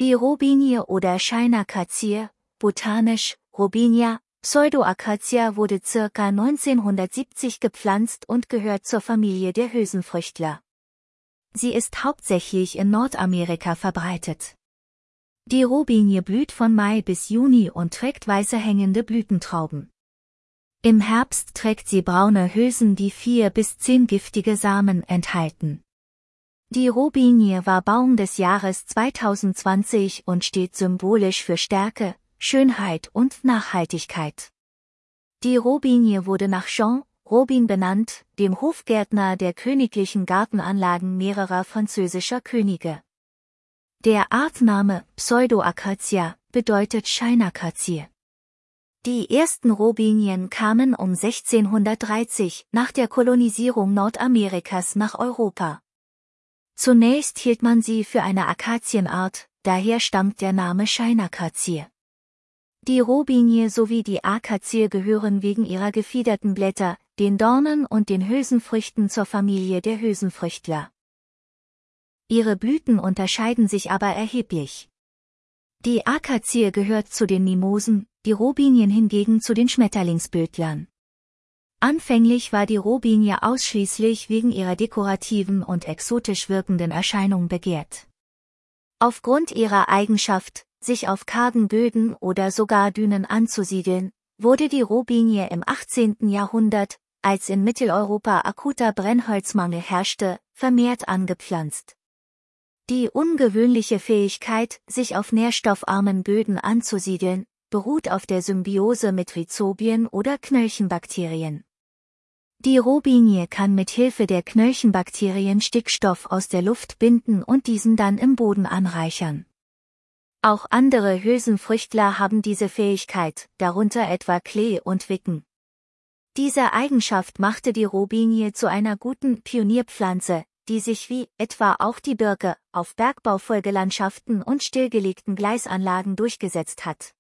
Die Robinie oder Scheinakazie, botanisch Robinia, Pseudoacacia, wurde ca. 1970 gepflanzt und gehört zur Familie der Hülsenfrüchtler. Sie ist hauptsächlich in Nordamerika verbreitet. Die Robinie blüht von Mai bis Juni und trägt weiße hängende Blütentrauben. Im Herbst trägt sie braune Hülsen, die 4 bis 10 giftige Samen enthalten. Die Robinie war Baum des Jahres 2020 und steht symbolisch für Stärke, Schönheit und Nachhaltigkeit. Die Robinie wurde nach Jean Robin benannt, dem Hofgärtner der königlichen Gartenanlagen mehrerer französischer Könige. Der Artname Pseudoacacia bedeutet Scheinakazie. Die ersten Robinien kamen um 1630 nach der Kolonisierung Nordamerikas nach Europa. Zunächst hielt man sie für eine Akazienart, daher stammt der Name Scheinakazie. Die Robinie sowie die Akazie gehören wegen ihrer gefiederten Blätter, den Dornen und den Hülsenfrüchten zur Familie der Hülsenfrüchtler. Ihre Blüten unterscheiden sich aber erheblich. Die Akazie gehört zu den Mimosen, die Robinien hingegen zu den Schmetterlingsbödlern. Anfänglich war die Robinie ausschließlich wegen ihrer dekorativen und exotisch wirkenden Erscheinung begehrt. Aufgrund ihrer Eigenschaft, sich auf kargen Böden oder sogar Dünen anzusiedeln, wurde die Robinie im 18. Jahrhundert, als in Mitteleuropa akuter Brennholzmangel herrschte, vermehrt angepflanzt. Die ungewöhnliche Fähigkeit, sich auf nährstoffarmen Böden anzusiedeln, beruht auf der Symbiose mit Rhizobien oder Knöllchenbakterien. Die Robinie kann mit Hilfe der Knöllchenbakterien Stickstoff aus der Luft binden und diesen dann im Boden anreichern. Auch andere Hülsenfrüchtler haben diese Fähigkeit, darunter etwa Klee und Wicken. Diese Eigenschaft machte die Robinie zu einer guten Pionierpflanze, die sich wie etwa auch die Birke auf Bergbaufolgelandschaften und stillgelegten Gleisanlagen durchgesetzt hat.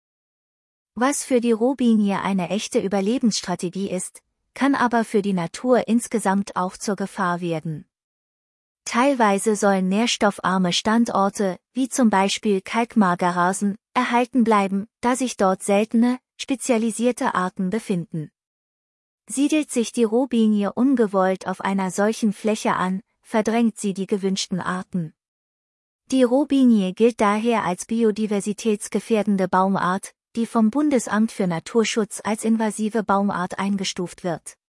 Was für die Robinie eine echte Überlebensstrategie ist, kann aber für die Natur insgesamt auch zur Gefahr werden. Teilweise sollen nährstoffarme Standorte, wie zum Beispiel Kalkmagerrasen, erhalten bleiben, da sich dort seltene, spezialisierte Arten befinden. Siedelt sich die Robinie ungewollt auf einer solchen Fläche an, verdrängt sie die gewünschten Arten. Die Robinie gilt daher als biodiversitätsgefährdende Baumart, die vom Bundesamt für Naturschutz als invasive Baumart eingestuft wird.